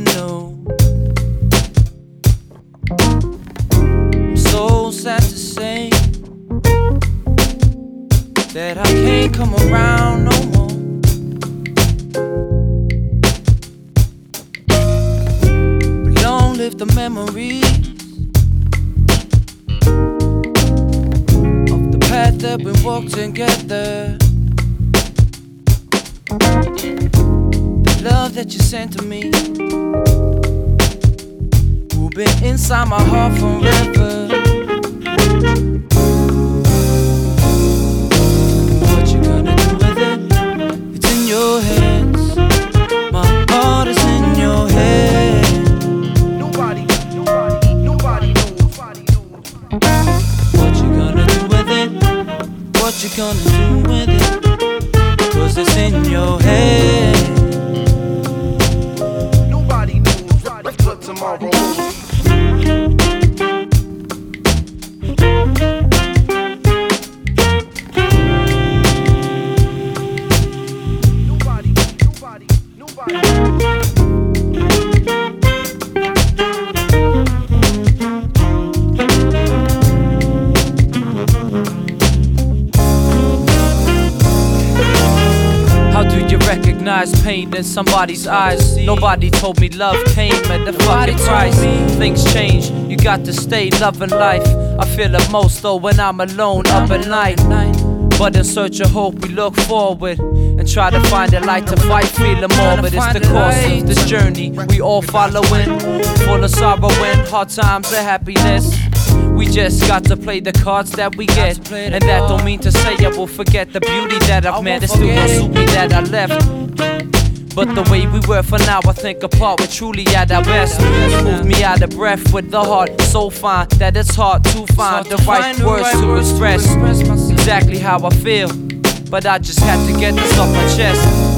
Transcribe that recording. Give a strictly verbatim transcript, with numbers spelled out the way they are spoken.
to know. I'm so sad to say that I can't come around no more. But long live the memories of the path that we walked together. The love that you sent to me will be inside my heart forever. What you gonna do with it? It's in your hands. My heart is in your hands. Nobody, nobody, nobody knows. Nobody knows. What you gonna do with it? What you gonna do with it? 'Cause it's in your hands. Nobody knows what tomorrow holds. Nobody, nobody, nobody. How do you recognize pain in somebody's eyes? Nobody told me love came at the fucking price. Things change, you got to stay loving life. I feel it most though when I'm alone up at night. But in search of hope we look forward and try to find a light to fight feeling morbid. It's the course of this journey we all following, full of sorrow and hard times and happiness. We just got to play the cards that we get, and that don't mean to say I will forget the beauty that I've met. It still don't suit me that I left, but the way we were for now, I think apart we're truly at our best. You moved me out of breath with the heart so fine that it's hard to find the right words to express exactly how I feel. But I just had to get this off my chest.